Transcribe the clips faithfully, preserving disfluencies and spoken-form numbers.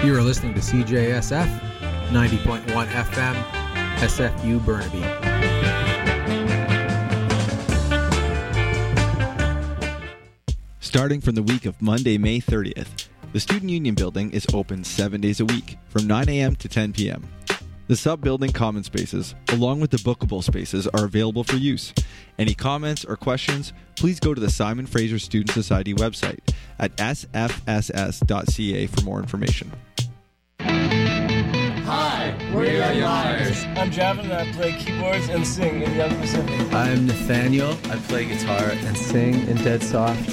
You are listening to C J S F, ninety point one F M, S F U Burnaby. Starting from the week of Monday, May thirtieth, the Student Union Building is open seven days a week, from nine a.m. to ten p.m. The sub-building common spaces, along with the bookable spaces, are available for use. Any comments or questions, please go to the Simon Fraser Student Society website at s f s s dot c a for more information. Hi, we are Liars. I'm Javin and I play keyboards and sing in Young Pacific. I'm Nathaniel. I play guitar and sing in Dead Soft.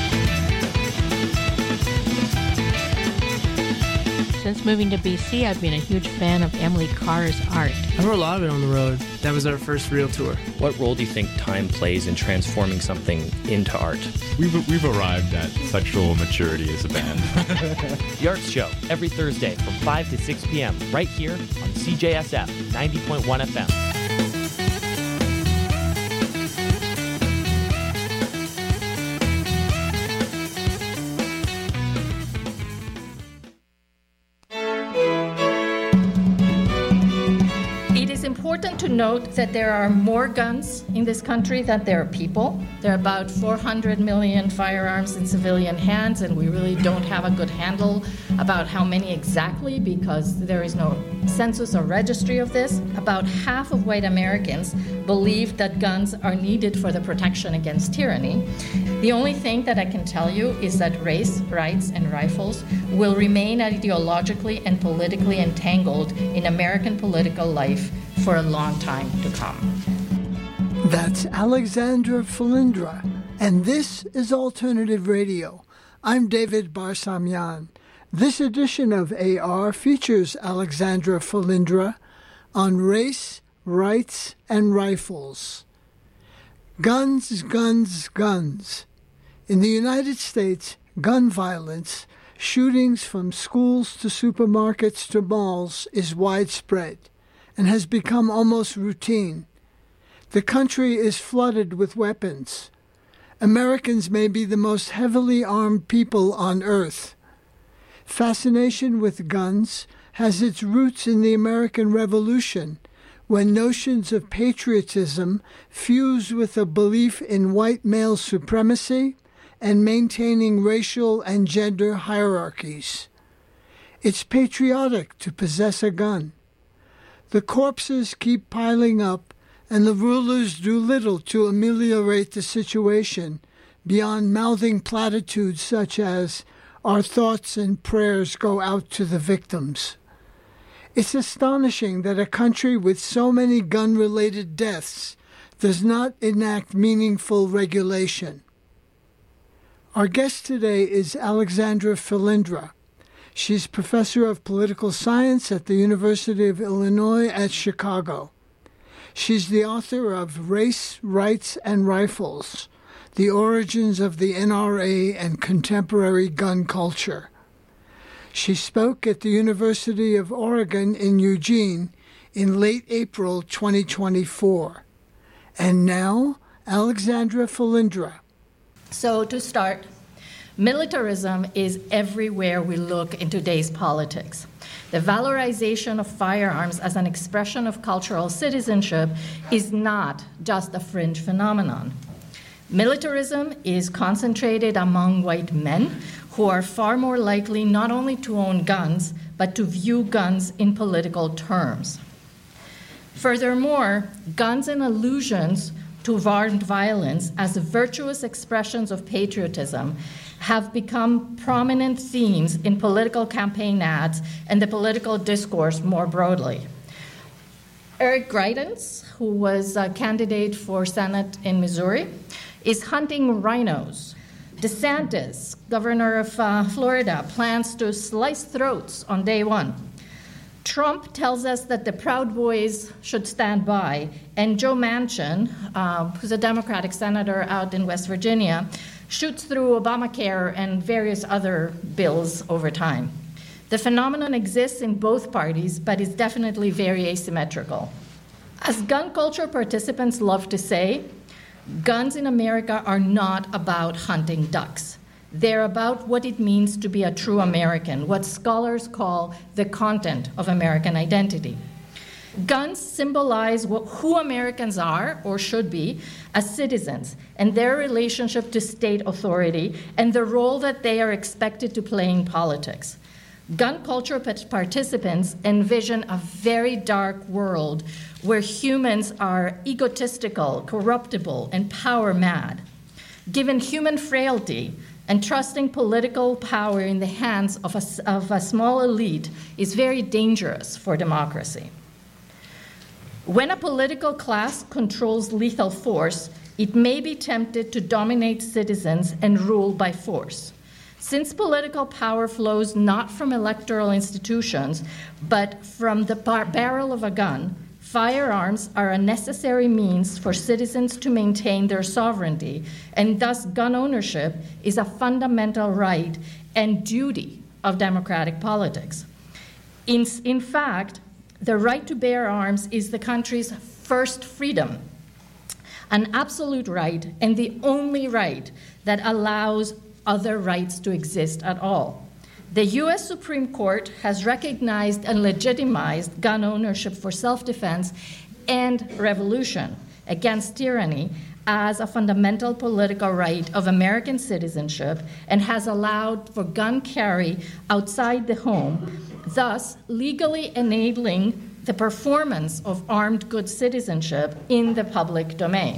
Since moving to B C, I've been a huge fan of Emily Carr's art. I wrote a lot of it on the road. That was our first real tour. What role do you think time plays in transforming something into art? We've, we've arrived at sexual maturity as a band. The Arts Show, every Thursday from five to six p.m. right here on C J S F ninety point one F M. Important to note that there are more guns in this country than there are people. There are about four hundred million firearms in civilian hands, and we really don't have a good handle about how many exactly because there is no census or registry of this. About half of white Americans believe that guns are needed for the protection against tyranny. The only thing that I can tell you is that race, rights, and rifles will remain ideologically and politically entangled in American political life for a long time to come. That's Alexandra Felindra, and this is Alternative Radio. I'm David Barsamyan. This edition of A R features Alexandra Felindra on race, rights, and rifles. Guns, guns, guns. In the United States, gun violence, shootings from schools to supermarkets to malls, is widespread and has become almost routine. The country is flooded with weapons. Americans may be the most heavily armed people on earth. Fascination with guns has its roots in the American Revolution, when notions of patriotism fused with a belief in white male supremacy and maintaining racial and gender hierarchies. It's patriotic to possess a gun. The corpses keep piling up, and the rulers do little to ameliorate the situation beyond mouthing platitudes such as, "Our thoughts and prayers go out to the victims." It's astonishing that a country with so many gun-related deaths does not enact meaningful regulation. Our guest today is Alexandra Felindra. She's professor of political science at the University of Illinois at Chicago. She's the author of Race, Rights, and Rifles, The Origins of the N R A and Contemporary Gun Culture. She spoke at the University of Oregon in Eugene in late April twenty twenty-four. And now, Alexandra Felindra. So to start, militarism is everywhere we look in today's politics. The valorization of firearms as an expression of cultural citizenship is not just a fringe phenomenon. Militarism is concentrated among white men who are far more likely not only to own guns, but to view guns in political terms. Furthermore, guns and allusions to armed violence as virtuous expressions of patriotism have become prominent themes in political campaign ads and the political discourse more broadly. Eric Greitens, who was a candidate for Senate in Missouri, is hunting rhinos. DeSantis, governor of uh, Florida, plans to slice throats on day one. Trump tells us that the Proud Boys should stand by, and Joe Manchin, uh, who's a Democratic senator out in West Virginia, shoots through Obamacare and various other bills over time. The phenomenon exists in both parties, but is definitely very asymmetrical. As gun culture participants love to say, guns in America are not about hunting ducks. They're about what it means to be a true American, what scholars call the content of American identity. Guns symbolize what, who Americans are, or should be, as citizens, and their relationship to state authority, and the role that they are expected to play in politics. Gun culture participants envision a very dark world where humans are egotistical, corruptible, and power-mad. Given human frailty, and trusting political power in the hands of a, of a small elite is very dangerous for democracy. When a political class controls lethal force, it may be tempted to dominate citizens and rule by force. Since political power flows not from electoral institutions, but from the bar- barrel of a gun, firearms are a necessary means for citizens to maintain their sovereignty, and thus gun ownership is a fundamental right and duty of democratic politics. In, in fact, the right to bear arms is the country's first freedom, an absolute right and the only right that allows other rights to exist at all. The U S Supreme Court has recognized and legitimized gun ownership for self-defense and revolution against tyranny as a fundamental political right of American citizenship and has allowed for gun carry outside the home, thus legally enabling the performance of armed good citizenship in the public domain.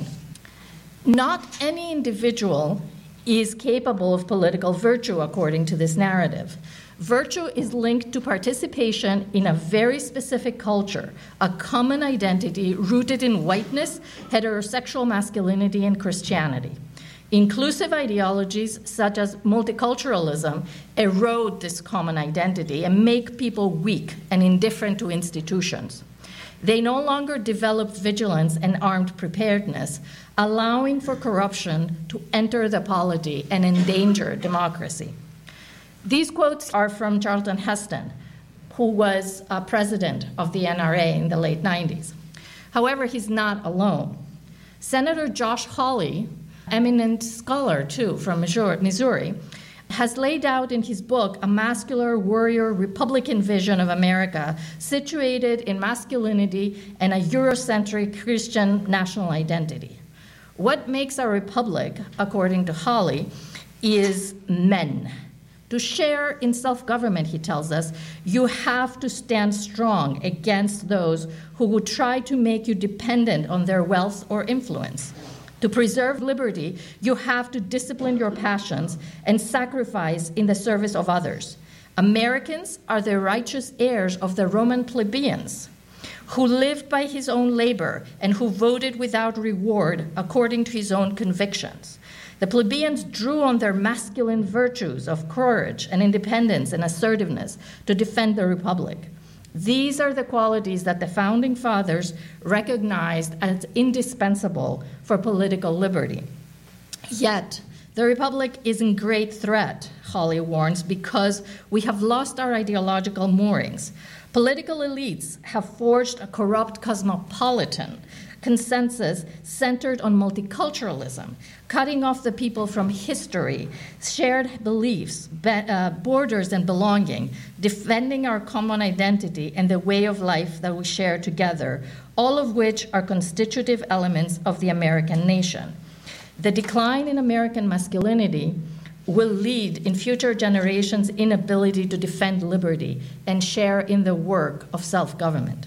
Not any individual is capable of political virtue, according to this narrative. Virtue is linked to participation in a very specific culture, a common identity rooted in whiteness, heterosexual masculinity, and Christianity. Inclusive ideologies such as multiculturalism erode this common identity and make people weak and indifferent to institutions. They no longer develop vigilance and armed preparedness, allowing for corruption to enter the polity and endanger democracy. These quotes are from Charlton Heston, who was uh, president of the N R A in the late nineties. However, he's not alone. Senator Josh Hawley, eminent scholar too from Missouri, has laid out in his book a masculine warrior Republican vision of America situated in masculinity and a Eurocentric Christian national identity. What makes a republic, according to Hawley, is men. To share in self-government, he tells us, you have to stand strong against those who would try to make you dependent on their wealth or influence. To preserve liberty, you have to discipline your passions and sacrifice in the service of others. Americans are the righteous heirs of the Roman plebeians, who lived by his own labor and who voted without reward according to his own convictions. The plebeians drew on their masculine virtues of courage and independence and assertiveness to defend the republic. These are the qualities that the Founding Fathers recognized as indispensable for political liberty. Yet, the Republic is in great threat, Hawley warns, because we have lost our ideological moorings. Political elites have forged a corrupt cosmopolitan consensus centered on multiculturalism, cutting off the people from history, shared beliefs, be, uh, borders, and belonging, defending our common identity and the way of life that we share together, all of which are constitutive elements of the American nation. The decline in American masculinity will lead in future generations' inability to defend liberty and share in the work of self-government.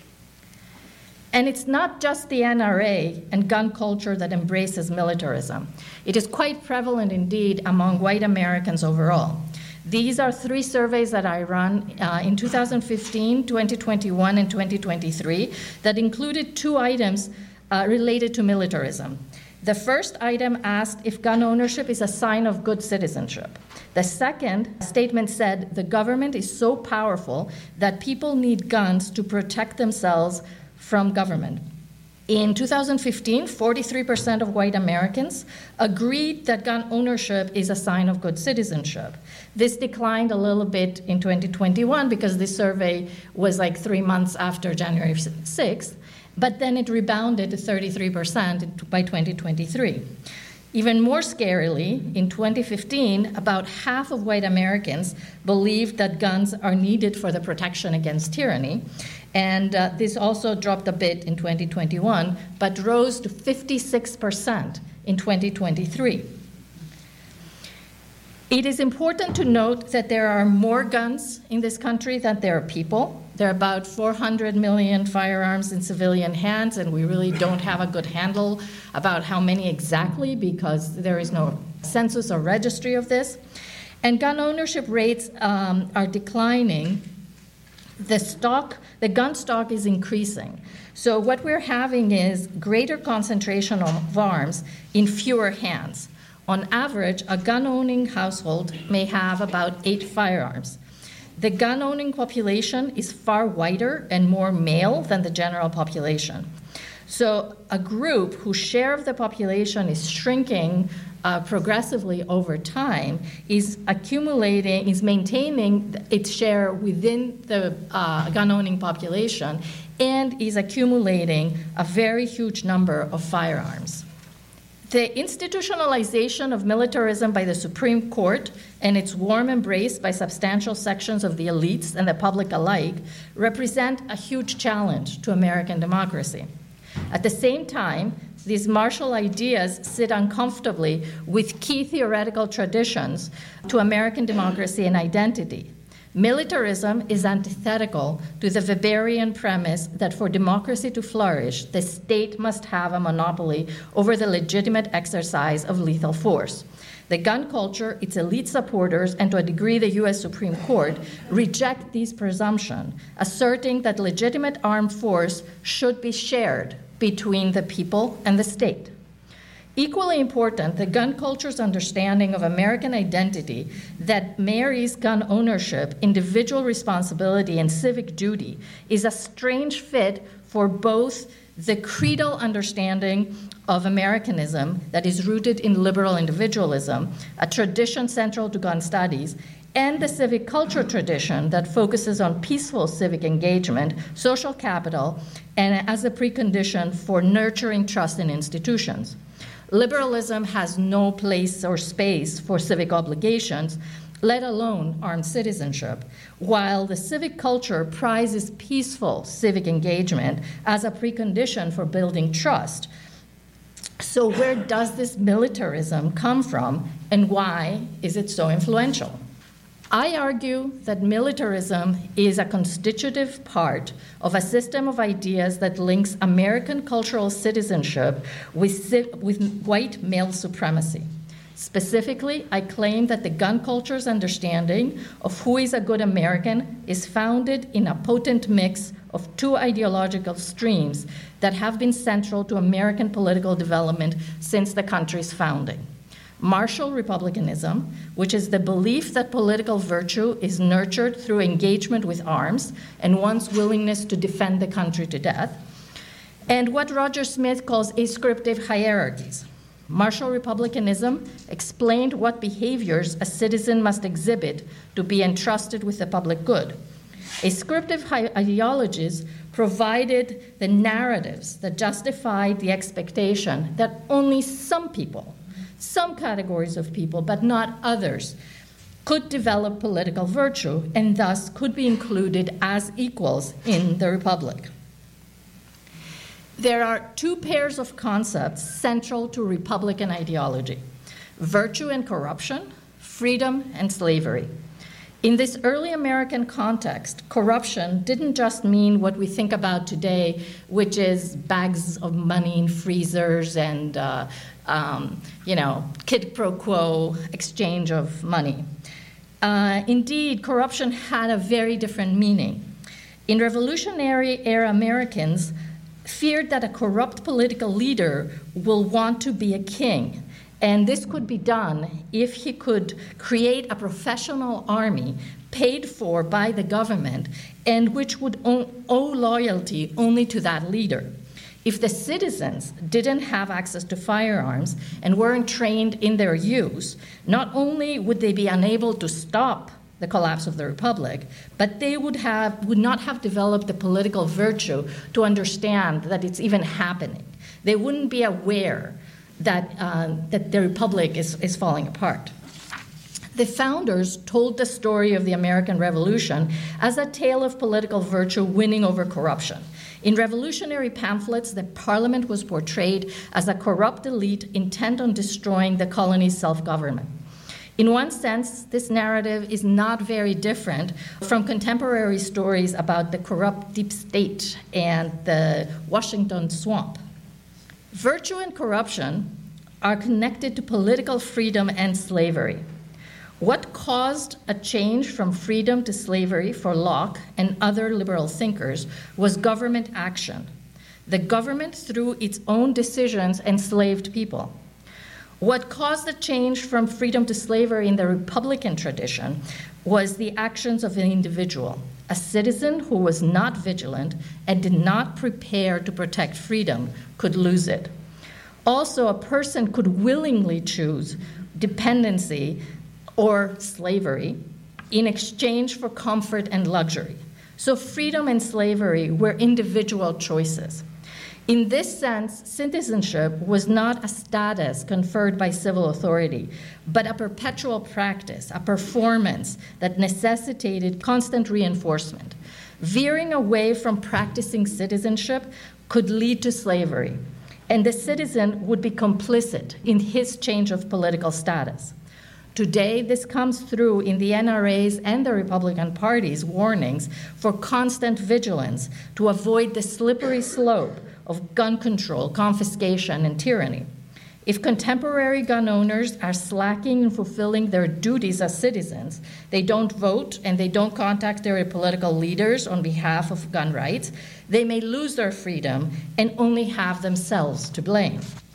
And it's not just the N R A and gun culture that embraces militarism. It is quite prevalent indeed among white Americans overall. These are three surveys that I ran uh, in two thousand fifteen, twenty twenty-one, and twenty twenty-three that included two items uh, related to militarism. The first item asked if gun ownership is a sign of good citizenship. The second statement said the government is so powerful that people need guns to protect themselves from government. In two thousand fifteen, forty-three percent of white Americans agreed that gun ownership is a sign of good citizenship. This declined a little bit in twenty twenty-one because this survey was like three months after January sixth, but then it rebounded to thirty-three percent by twenty twenty-three. Even more scarily, in twenty fifteen, about half of white Americans believed that guns are needed for the protection against tyranny. And uh, this also dropped a bit in twenty twenty-one, but rose to fifty-six percent in twenty twenty-three. It is important to note that there are more guns in this country than there are people. There are about four hundred million firearms in civilian hands, and we really don't have a good handle about how many exactly because there is no census or registry of this. And gun ownership rates um, are declining. The stock, the gun stock is increasing. So what we're having is greater concentration of arms in fewer hands. On average, a gun-owning household may have about eight firearms. The gun-owning population is far wider and more male than the general population. So a group whose share of the population is shrinking uh, progressively over time is accumulating, is maintaining its share within the uh, gun-owning population and is accumulating a very huge number of firearms. The institutionalization of militarism by the Supreme Court and its warm embrace by substantial sections of the elites and the public alike represent a huge challenge to American democracy. At the same time, these martial ideas sit uncomfortably with key theoretical traditions to American democracy and identity. Militarism is antithetical to the Weberian premise that for democracy to flourish, the state must have a monopoly over the legitimate exercise of lethal force. The gun culture, its elite supporters, and to a degree the U S Supreme Court, reject these presumptions, asserting that legitimate armed force should be shared between the people and the state. Equally important, the gun culture's understanding of American identity that marries gun ownership, individual responsibility, and civic duty is a strange fit for both the creedal understanding of Americanism that is rooted in liberal individualism, a tradition central to gun studies, and the civic culture tradition that focuses on peaceful civic engagement, social capital, and as a precondition for nurturing trust in institutions. Liberalism has no place or space for civic obligations, let alone armed citizenship, while the civic culture prizes peaceful civic engagement as a precondition for building trust. So where does this militarism come from, and why is it so influential? I argue that militarism is a constitutive part of a system of ideas that links American cultural citizenship with, with white male supremacy. Specifically, I claim that the gun culture's understanding of who is a good American is founded in a potent mix of two ideological streams that have been central to American political development since the country's founding. Martial republicanism, which is the belief that political virtue is nurtured through engagement with arms and one's willingness to defend the country to death, and what Roger Smith calls ascriptive hierarchies. Martial republicanism explained what behaviors a citizen must exhibit to be entrusted with the public good. Ascriptive ideologies provided the narratives that justified the expectation that only some people, some categories of people, but not others, could develop political virtue and thus could be included as equals in the Republic. There are two pairs of concepts central to Republican ideology: virtue and corruption, freedom and slavery. In this early American context, corruption didn't just mean what we think about today, which is bags of money in freezers and uh, um, you know, quid pro quo exchange of money. Uh, indeed, corruption had a very different meaning. In Revolutionary-era Americans feared that a corrupt political leader will want to be a king. And this could be done if he could create a professional army paid for by the government and which would owe loyalty only to that leader. If the citizens didn't have access to firearms and weren't trained in their use, not only would they be unable to stop the collapse of the Republic, but they would have would not have developed the political virtue to understand that it's even happening. They wouldn't be aware that, uh, that the republic is, is falling apart. The founders told the story of the American Revolution as a tale of political virtue winning over corruption. In revolutionary pamphlets, the parliament was portrayed as a corrupt elite intent on destroying the colony's self-government. In one sense, this narrative is not very different from contemporary stories about the corrupt deep state and the Washington swamp. Virtue and corruption are connected to political freedom and slavery. What caused a change from freedom to slavery for Locke and other liberal thinkers was government action. The government, through its own decisions, enslaved people. What caused the change from freedom to slavery in the Republican tradition was the actions of an individual, a citizen who was not vigilant and did not prepare to protect freedom could lose it. Also, a person could willingly choose dependency or slavery in exchange for comfort and luxury. So freedom and slavery were individual choices. In this sense, citizenship was not a status conferred by civil authority, but a perpetual practice, a performance that necessitated constant reinforcement. Veering away from practicing citizenship could lead to slavery, and the citizen would be complicit in his change of political status. Today, this comes through in the N R A's and the Republican Party's warnings for constant vigilance to avoid the slippery slope of gun control, confiscation, and tyranny. If contemporary gun owners are slacking in fulfilling their duties as citizens, they don't vote and they don't contact their political leaders on behalf of gun rights, they may lose their freedom and only have themselves to blame.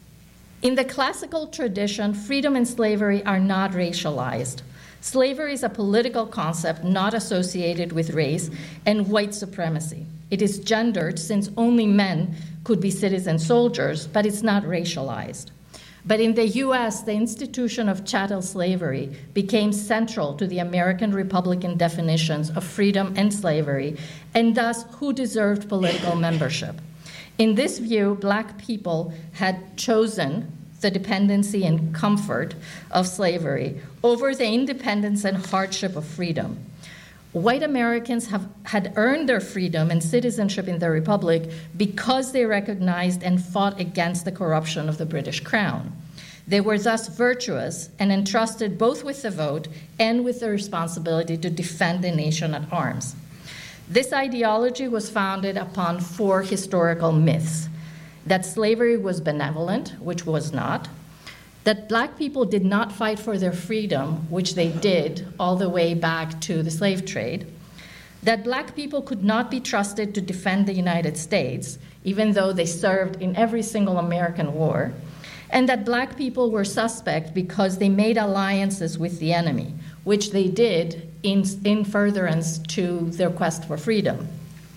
In the classical tradition, freedom and slavery are not racialized. Slavery is a political concept not associated with race and white supremacy. It is gendered since only men could be citizen soldiers, but it's not racialized. But in the U S, the institution of chattel slavery became central to the American Republican definitions of freedom and slavery, and thus who deserved political membership. In this view, Black people had chosen the dependency and comfort of slavery over the independence and hardship of freedom. White Americans have, had earned their freedom and citizenship in the Republic because they recognized and fought against the corruption of the British Crown. They were thus virtuous and entrusted both with the vote and with the responsibility to defend the nation at arms. This ideology was founded upon four historical myths: that slavery was benevolent, which was not; that Black people did not fight for their freedom, which they did all the way back to the slave trade; that Black people could not be trusted to defend the United States, even though they served in every single American war; and that Black people were suspect because they made alliances with the enemy, which they did in, in furtherance to their quest for freedom.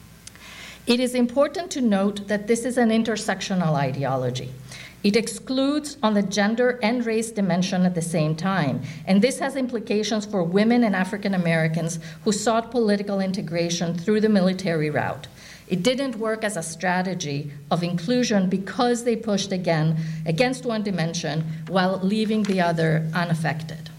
It is important to note that this is an intersectional ideology. It excludes on the gender and race dimension at the same time, and this has implications for women and African Americans who sought political integration through the military route. It didn't work as a strategy of inclusion because they pushed again against one dimension while leaving the other unaffected.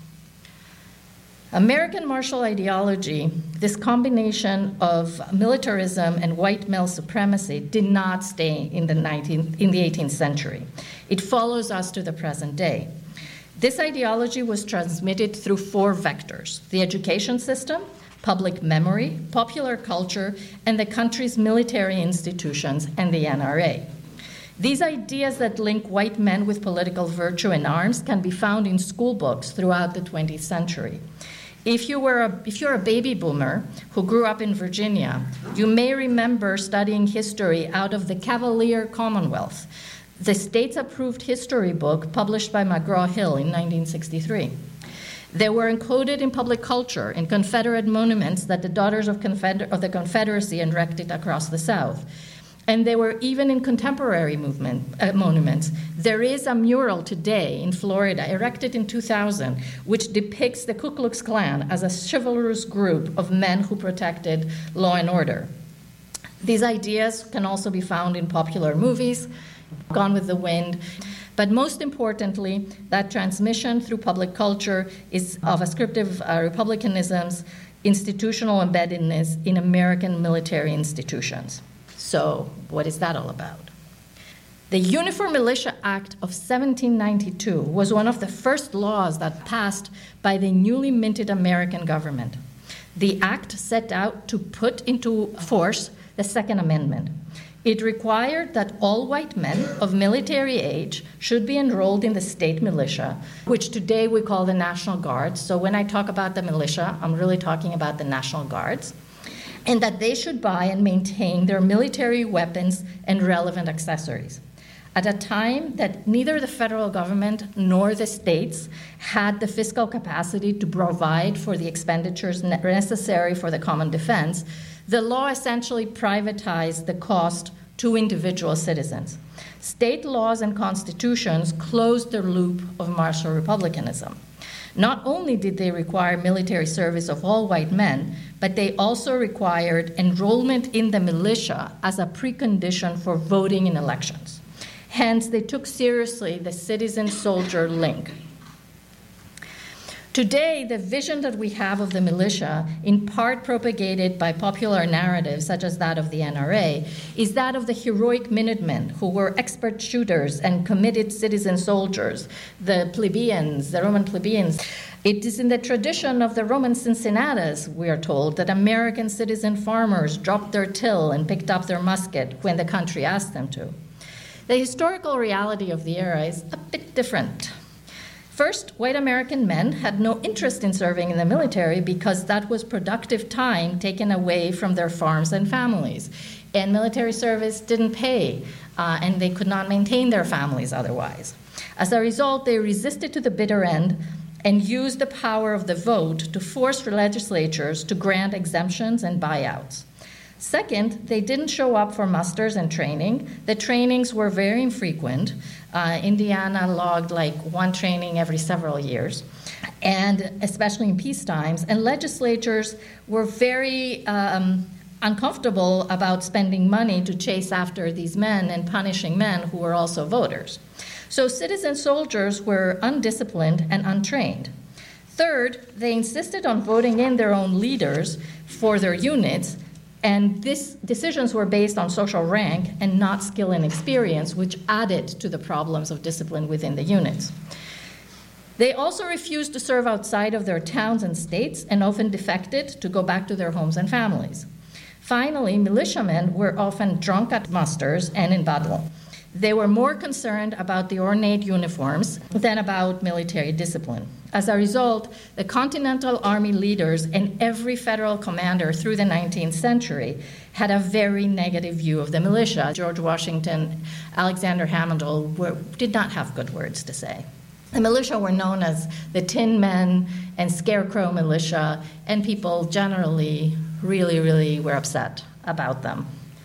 American martial ideology, this combination of militarism and white male supremacy, did not stay in the, nineteenth, in the eighteenth century. It follows us to the present day. This ideology was transmitted through four vectors: the education system, public memory, popular culture, and the country's military institutions and the N R A. These ideas that link white men with political virtue and arms can be found in school books throughout the twentieth century. If, you were a, if you're a baby boomer who grew up in Virginia, you may remember studying history out of the Cavalier Commonwealth, the state's-approved history book published by McGraw-Hill in nineteen sixty-three. They were encoded in public culture in Confederate monuments that the Daughters of, Confeder- of the Confederacy erected across the South. And they were even in contemporary movement, uh, monuments. There is a mural today in Florida, erected in two thousand, which depicts the Ku Klux Klan as a chivalrous group of men who protected law and order. These ideas can also be found in popular movies, Gone with the Wind. But most importantly, that transmission through public culture is of ascriptive uh, republicanism's institutional embeddedness in American military institutions. So, what is that all about? The Uniform Militia Act of seventeen ninety-two was one of the first laws that passed by the newly minted American government. The act set out to put into force the Second Amendment. It required that all white men of military age should be enrolled in the state militia, which today we call the National Guard. So when I talk about the militia, I'm really talking about the National Guards. And that they should buy and maintain their military weapons and relevant accessories. At a time that neither the federal government nor the states had the fiscal capacity to provide for the expenditures necessary for the common defense, the law essentially privatized the cost to individual citizens. State laws and constitutions closed the loop of martial republicanism. Not only did they require military service of all white men, but they also required enrollment in the militia as a precondition for voting in elections. Hence, they took seriously the citizen-soldier link. Today, the vision that we have of the militia, in part propagated by popular narratives such as that of the N R A, is that of the heroic Minutemen, who were expert shooters and committed citizen soldiers, the plebeians, the Roman plebeians. It is in the tradition of the Roman Cincinnatus, we are told, that American citizen farmers dropped their till and picked up their musket when the country asked them to. The historical reality of the era is a bit different. First, white American men had no interest in serving in the military because that was productive time taken away from their farms and families. And military service didn't pay, uh, and they could not maintain their families otherwise. As a result, they resisted to the bitter end and used the power of the vote to force legislatures to grant exemptions and buyouts. Second, they didn't show up for musters and training. The trainings were very infrequent. Uh, Indiana logged like one training every several years, and especially in peace times. And legislatures were very um, uncomfortable about spending money to chase after these men and punishing men who were also voters. So citizen soldiers were undisciplined and untrained. Third, they insisted on voting in their own leaders for their units, and these decisions were based on social rank and not skill and experience, which added to the problems of discipline within the units. They also refused to serve outside of their towns and states and often defected to go back to their homes and families. Finally, militiamen were often drunk at musters and in battle. They were more concerned about the ornate uniforms than about military discipline. As a result, the Continental Army leaders and every federal commander through the nineteenth century had a very negative view of the militia. George Washington, Alexander Hamilton were, did not have good words to say. The militia were known as the Tin Men and Scarecrow militia, and people generally really, really were upset about them.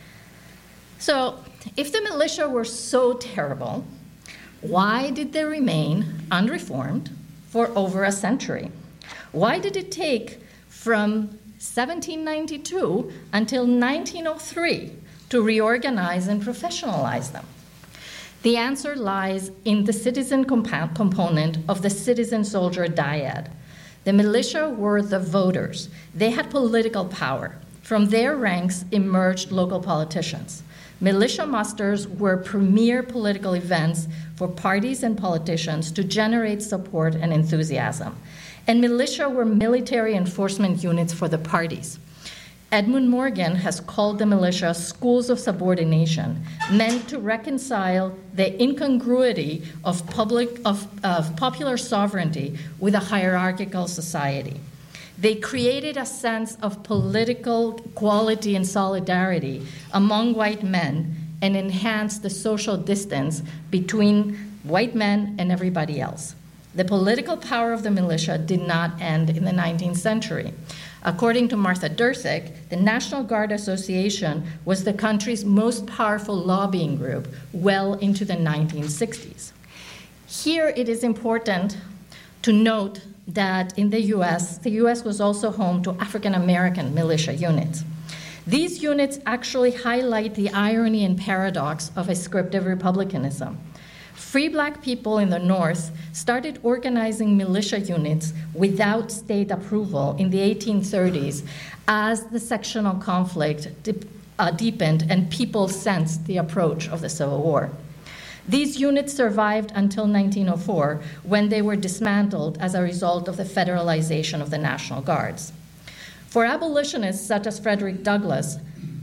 So, if the militia were so terrible, why did they remain unreformed for over a century? Why did it take from seventeen ninety-two until nineteen oh three to reorganize and professionalize them? The answer lies in the citizen comp- component of the citizen-soldier dyad. The militia were the voters. They had political power. From their ranks emerged local politicians. Militia musters were premier political events for parties and politicians to generate support and enthusiasm. And militia were military enforcement units for the parties. Edmund Morgan has called the militia schools of subordination, meant to reconcile the incongruity of, public, of, of popular sovereignty with a hierarchical society. They created a sense of political equality and solidarity among white men and enhanced the social distance between white men and everybody else. The political power of the militia did not end in the nineteenth century. According to Martha Durthik, the National Guard Association was the country's most powerful lobbying group well into the nineteen sixties. Here it is important to note that in the U S, the U S was also home to African American militia units. These units actually highlight the irony and paradox of ascriptive republicanism. Free black people in the North started organizing militia units without state approval in the eighteen thirties as the sectional conflict dip, uh, deepened and people sensed the approach of the Civil War. These units survived until nineteen oh four, when they were dismantled as a result of the federalization of the National Guards. For abolitionists such as Frederick Douglass,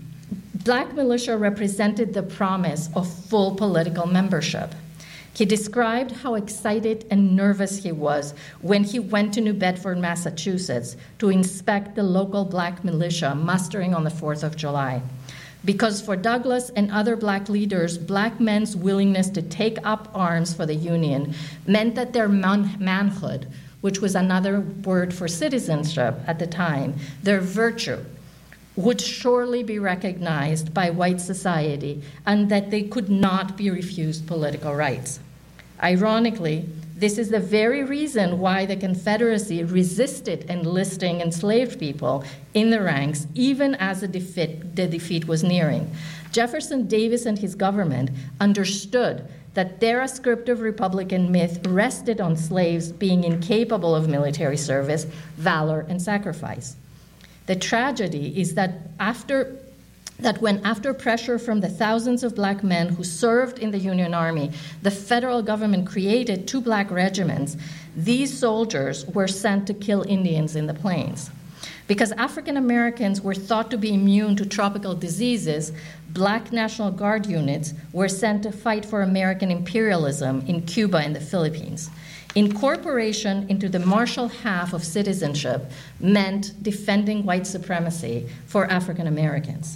black militia represented the promise of full political membership. He described how excited and nervous he was when he went to New Bedford, Massachusetts, to inspect the local black militia mustering on the fourth of July. Because for Douglass and other black leaders, black men's willingness to take up arms for the Union meant that their man- manhood, which was another word for citizenship at the time, their virtue, would surely be recognized by white society, and that they could not be refused political rights. Ironically, this is the very reason why the Confederacy resisted enlisting enslaved people in the ranks, even as the defeat, the defeat was nearing. Jefferson Davis and his government understood that their ascriptive Republican myth rested on slaves being incapable of military service, valor, and sacrifice. The tragedy is that after that when after pressure from the thousands of black men who served in the Union Army, the federal government created two black regiments, these soldiers were sent to kill Indians in the plains. Because African Americans were thought to be immune to tropical diseases, black National Guard units were sent to fight for American imperialism in Cuba and the Philippines. Incorporation into the martial half of citizenship meant defending white supremacy for African Americans.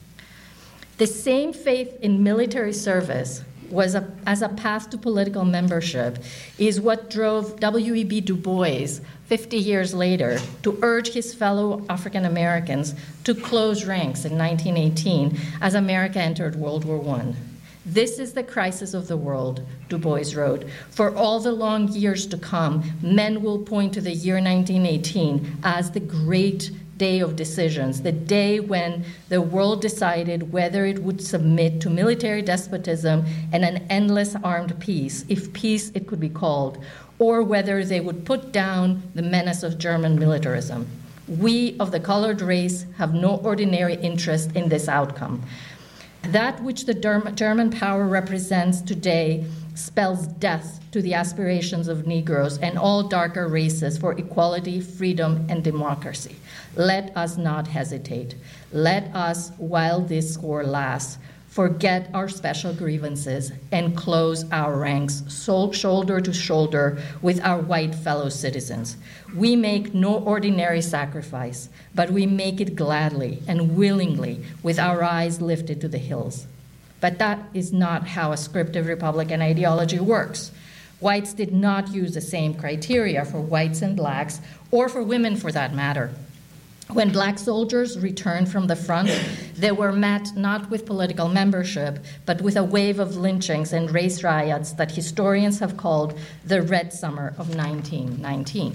The same faith in military service was a, as a path to political membership is what drove W E B Du Bois fifty years later to urge his fellow African Americans to close ranks in nineteen eighteen as America entered World War One. This is the crisis of the world, Du Bois wrote. For all the long years to come, men will point to the year nineteen eighteen as the great day of decisions, the day when the world decided whether it would submit to military despotism and an endless armed peace, if peace it could be called, or whether they would put down the menace of German militarism. We of the colored race have no ordinary interest in this outcome. That which the German power represents today spells death to the aspirations of Negroes and all darker races for equality, freedom, and democracy. Let us not hesitate. Let us, while this war lasts, forget our special grievances and close our ranks shoulder to shoulder with our white fellow citizens. We make no ordinary sacrifice, but we make it gladly and willingly with our eyes lifted to the hills. But that is not how ascriptive Republican ideology works. Whites did not use the same criteria for whites and blacks, or for women for that matter. When black soldiers returned from the front, they were met not with political membership, but with a wave of lynchings and race riots that historians have called the Red Summer of nineteen nineteen.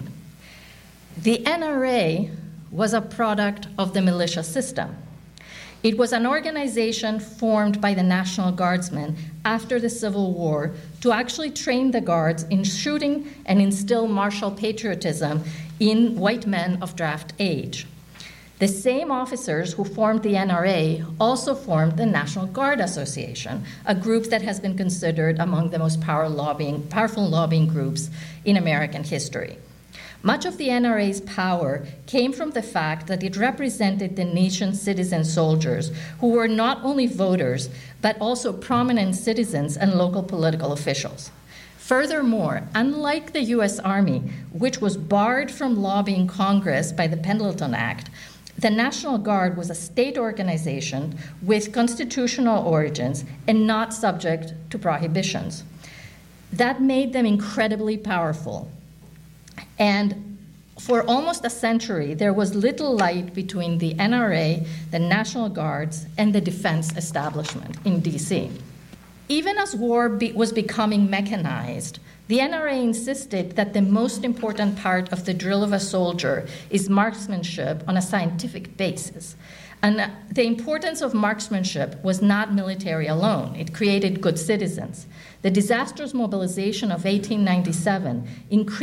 The N R A was a product of the militia system. It was an organization formed by the National Guardsmen after the Civil War to actually train the Guards in shooting and instill martial patriotism in white men of draft age. The same officers who formed the N R A also formed the National Guard Association, a group that has been considered among the most power lobbying, powerful lobbying groups in American history. Much of the N R A's power came from the fact that it represented the nation's citizen soldiers, who were not only voters, but also prominent citizens and local political officials. Furthermore, unlike the U S Army, which was barred from lobbying Congress by the Pendleton Act, the National Guard was a state organization with constitutional origins and not subject to prohibitions. That made them incredibly powerful. And for almost a century, there was little light between the N R A, the National Guards, and the defense establishment in D C. Even as war be- was becoming mechanized, the N R A insisted that the most important part of the drill of a soldier is marksmanship on a scientific basis. And the importance of marksmanship was not military alone. It created good citizens. The disastrous mobilization of eighteen ninety-seven increased